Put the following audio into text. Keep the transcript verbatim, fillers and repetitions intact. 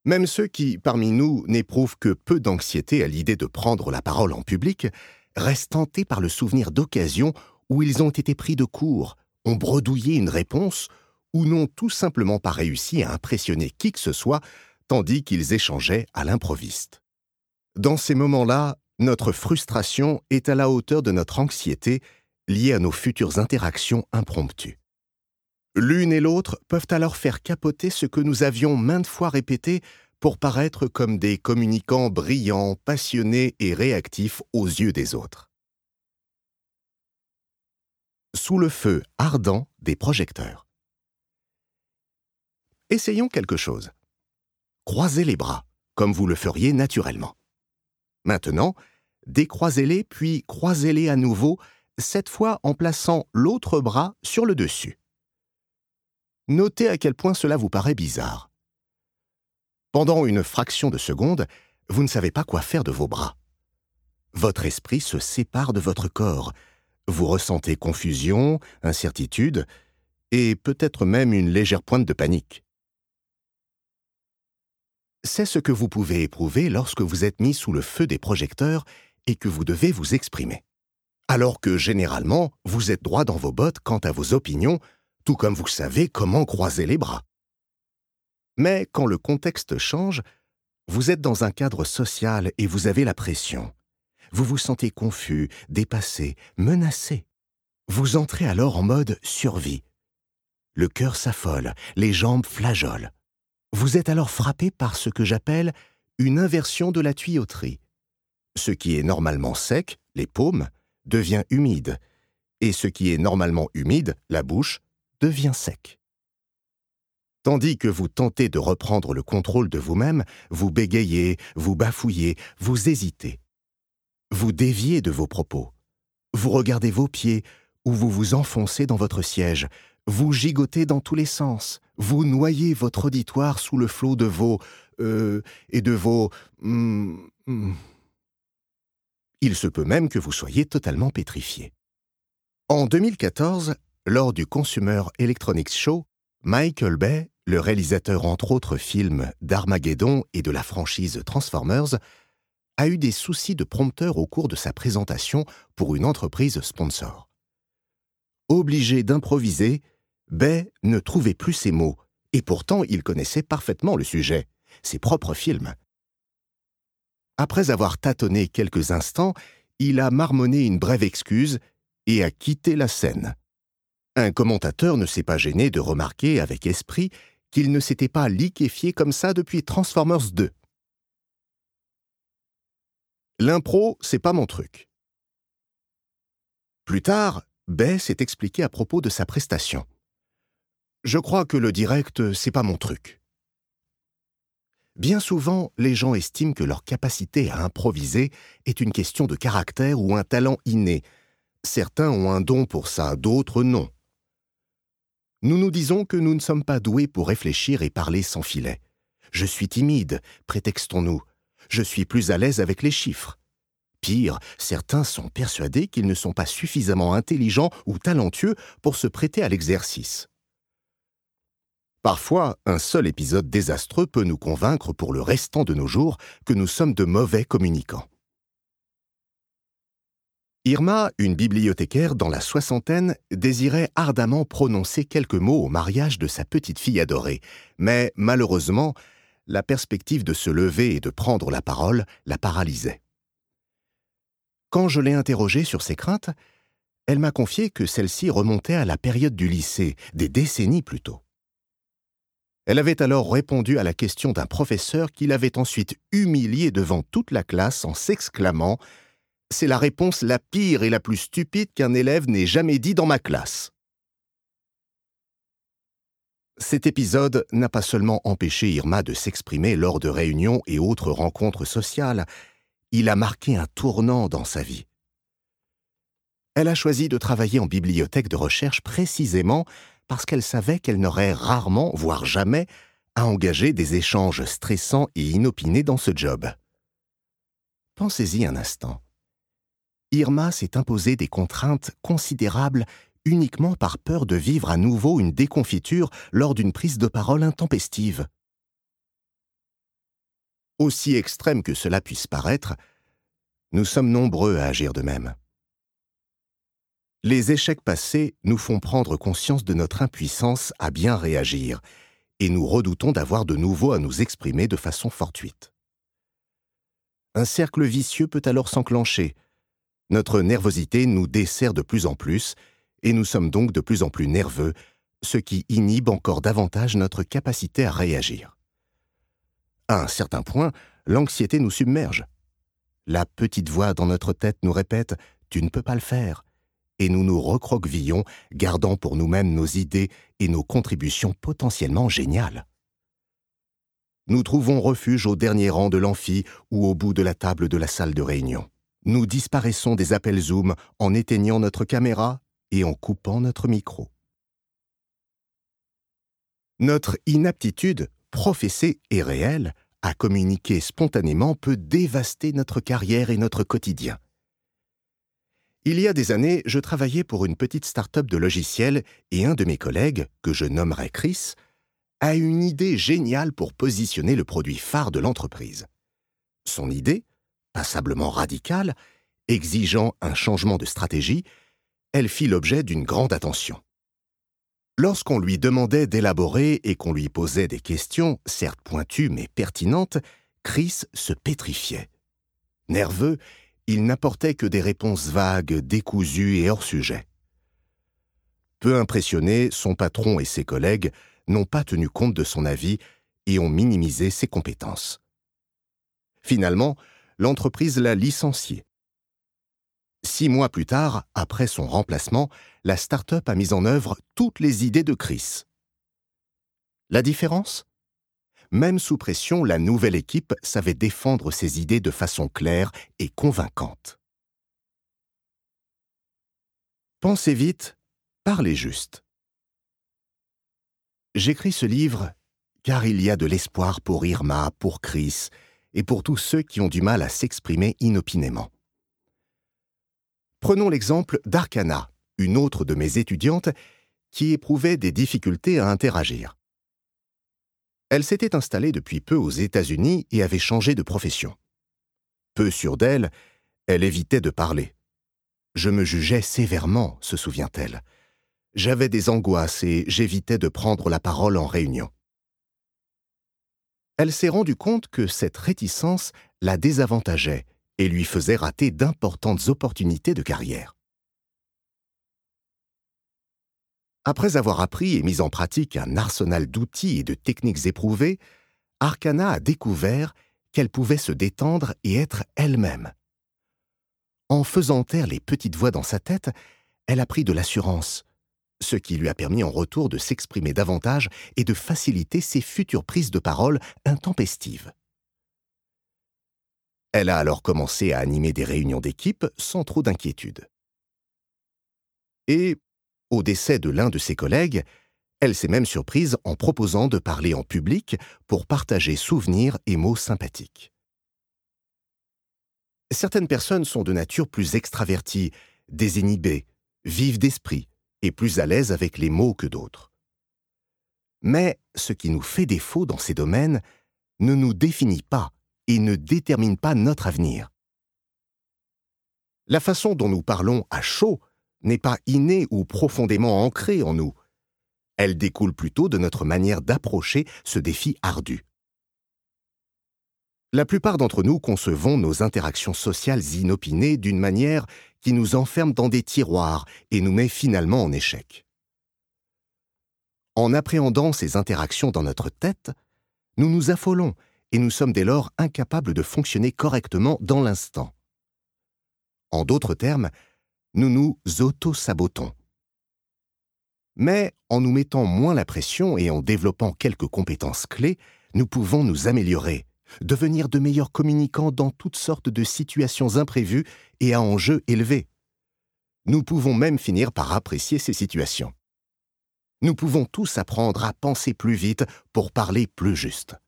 Même ceux qui, parmi nous, n'éprouvent que peu d'anxiété à l'idée de prendre la parole en public, restent tentés par le souvenir d'occasions où ils ont été pris de court, ont bredouillé une réponse ou n'ont tout simplement pas réussi à impressionner qui que ce soit, tandis qu'ils échangeaient à l'improviste. Dans ces moments-là, notre frustration est à la hauteur de notre anxiété liée à nos futures interactions impromptues. L'une et l'autre peuvent alors faire capoter ce que nous avions maintes fois répété pour paraître comme des communicants brillants, passionnés et réactifs aux yeux des autres. Sous le feu ardent des projecteurs. Essayons quelque chose. Croisez les bras, comme vous le feriez naturellement. Maintenant, décroisez-les puis croisez-les à nouveau, cette fois en plaçant l'autre bras sur le dessus. Notez à quel point cela vous paraît bizarre. Pendant une fraction de seconde, vous ne savez pas quoi faire de vos bras. Votre esprit se sépare de votre corps. Vous ressentez confusion, incertitude et peut-être même une légère pointe de panique. C'est ce que vous pouvez éprouver lorsque vous êtes mis sous le feu des projecteurs et que vous devez vous exprimer. Alors que, généralement, vous êtes droit dans vos bottes quant à vos opinions, tout comme vous savez comment croiser les bras. Mais quand le contexte change, vous êtes dans un cadre social et vous avez la pression. Vous vous sentez confus, dépassé, menacé. Vous entrez alors en mode survie. Le cœur s'affole, les jambes flageolent. Vous êtes alors frappé par ce que j'appelle une inversion de la tuyauterie. Ce qui est normalement sec, les paumes, devient humide, et ce qui est normalement humide, la bouche, devient sec. Tandis que vous tentez de reprendre le contrôle de vous-même, vous bégayez, vous bafouillez, vous hésitez. Vous déviez de vos propos. Vous regardez vos pieds ou vous vous enfoncez dans votre siège. Vous gigotez dans tous les sens. Vous noyez votre auditoire sous le flot de vos... Euh, et de vos... Hum, hum. Il se peut même que vous soyez totalement pétrifié. En deux mille quatorze, lors du Consumer Electronics Show, Michael Bay, le réalisateur entre autres films d'Armageddon et de la franchise Transformers, a eu des soucis de prompteur au cours de sa présentation pour une entreprise sponsor. Obligé d'improviser, Bay ne trouvait plus ses mots, et pourtant il connaissait parfaitement le sujet, ses propres films. Après avoir tâtonné quelques instants, il a marmonné une brève excuse et a quitté la scène. Un commentateur ne s'est pas gêné de remarquer avec esprit qu'il ne s'était pas liquéfié comme ça depuis Transformers deux. L'impro, c'est pas mon truc. Plus tard, Bay s'est expliqué à propos de sa prestation. Je crois que le direct, c'est pas mon truc. Bien souvent, les gens estiment que leur capacité à improviser est une question de caractère ou un talent inné. Certains ont un don pour ça, d'autres non. Nous nous disons que nous ne sommes pas doués pour réfléchir et parler sans filet. Je suis timide, prétextons-nous. Je suis plus à l'aise avec les chiffres. Pire, certains sont persuadés qu'ils ne sont pas suffisamment intelligents ou talentueux pour se prêter à l'exercice. Parfois, un seul épisode désastreux peut nous convaincre pour le restant de nos jours que nous sommes de mauvais communicants. Irma, une bibliothécaire dans la soixantaine, désirait ardemment prononcer quelques mots au mariage de sa petite-fille adorée, mais malheureusement, la perspective de se lever et de prendre la parole la paralysait. Quand je l'ai interrogée sur ses craintes, elle m'a confié que celle-ci remontait à la période du lycée, des décennies plus tôt. Elle avait alors répondu à la question d'un professeur qui l'avait ensuite humiliée devant toute la classe en s'exclamant « C'est la réponse la pire et la plus stupide qu'un élève n'ait jamais dit dans ma classe ». Cet épisode n'a pas seulement empêché Irma de s'exprimer lors de réunions et autres rencontres sociales, il a marqué un tournant dans sa vie. Elle a choisi de travailler en bibliothèque de recherche précisément parce qu'elle savait qu'elle n'aurait rarement, voire jamais, à engager des échanges stressants et inopinés dans ce job. Pensez-y un instant. Irma s'est imposé des contraintes considérables uniquement par peur de vivre à nouveau une déconfiture lors d'une prise de parole intempestive. Aussi extrême que cela puisse paraître, nous sommes nombreux à agir de même. Les échecs passés nous font prendre conscience de notre impuissance à bien réagir, et nous redoutons d'avoir de nouveau à nous exprimer de façon fortuite. Un cercle vicieux peut alors s'enclencher. Notre nervosité nous dessert de plus en plus, et nous sommes donc de plus en plus nerveux, ce qui inhibe encore davantage notre capacité à réagir. À un certain point, l'anxiété nous submerge. La petite voix dans notre tête nous répète « Tu ne peux pas le faire », et nous nous recroquevillons, gardant pour nous-mêmes nos idées et nos contributions potentiellement géniales. Nous trouvons refuge au dernier rang de l'amphi ou au bout de la table de la salle de réunion. Nous disparaissons des appels Zoom en éteignant notre caméra et en coupant notre micro. Notre inaptitude, professée et réelle, à communiquer spontanément peut dévaster notre carrière et notre quotidien. Il y a des années, je travaillais pour une petite start-up de logiciels et un de mes collègues, que je nommerai Chris, a une idée géniale pour positionner le produit phare de l'entreprise. Son idée, passablement radicale, exigeant un changement de stratégie, elle fit l'objet d'une grande attention. Lorsqu'on lui demandait d'élaborer et qu'on lui posait des questions, certes pointues mais pertinentes, Chris se pétrifiait. Nerveux, il n'apportait que des réponses vagues, décousues et hors sujet. Peu impressionnés, son patron et ses collègues n'ont pas tenu compte de son avis et ont minimisé ses compétences. Finalement, l'entreprise l'a licencié. Six mois plus tard, après son remplacement, la start-up a mis en œuvre toutes les idées de Chris. La différence ? Même sous pression, la nouvelle équipe savait défendre ses idées de façon claire et convaincante. Pensez vite, parlez juste. J'écris ce livre car il y a de l'espoir pour Irma, pour Chris et pour tous ceux qui ont du mal à s'exprimer inopinément. Prenons l'exemple d'Arkana, une autre de mes étudiantes, qui éprouvait des difficultés à interagir. Elle s'était installée depuis peu aux États-Unis et avait changé de profession. Peu sûre d'elle, elle évitait de parler. Je me jugeais sévèrement, se souvient-elle. J'avais des angoisses et j'évitais de prendre la parole en réunion. Elle s'est rendue compte que cette réticence la désavantageait et lui faisait rater d'importantes opportunités de carrière. Après avoir appris et mis en pratique un arsenal d'outils et de techniques éprouvées, Arkana a découvert qu'elle pouvait se détendre et être elle-même. En faisant taire les petites voix dans sa tête, elle a pris de l'assurance, ce qui lui a permis en retour de s'exprimer davantage et de faciliter ses futures prises de parole intempestives. Elle a alors commencé à animer des réunions d'équipe sans trop d'inquiétude. Et, au décès de l'un de ses collègues, elle s'est même surprise en proposant de parler en public pour partager souvenirs et mots sympathiques. Certaines personnes sont de nature plus extraverties, désinhibées, vives d'esprit et plus à l'aise avec les mots que d'autres. Mais ce qui nous fait défaut dans ces domaines ne nous définit pas et ne détermine pas notre avenir. La façon dont nous parlons à chaud n'est pas innée ou profondément ancrée en nous. Elle découle plutôt de notre manière d'approcher ce défi ardu. La plupart d'entre nous concevons nos interactions sociales inopinées d'une manière qui nous enferme dans des tiroirs et nous met finalement en échec. En appréhendant ces interactions dans notre tête, nous nous affolons et nous sommes dès lors incapables de fonctionner correctement dans l'instant. En d'autres termes, nous nous auto-sabotons. Mais en nous mettant moins la pression et en développant quelques compétences clés, nous pouvons nous améliorer, devenir de meilleurs communicants dans toutes sortes de situations imprévues et à enjeux élevés. Nous pouvons même finir par apprécier ces situations. Nous pouvons tous apprendre à penser plus vite pour parler plus juste.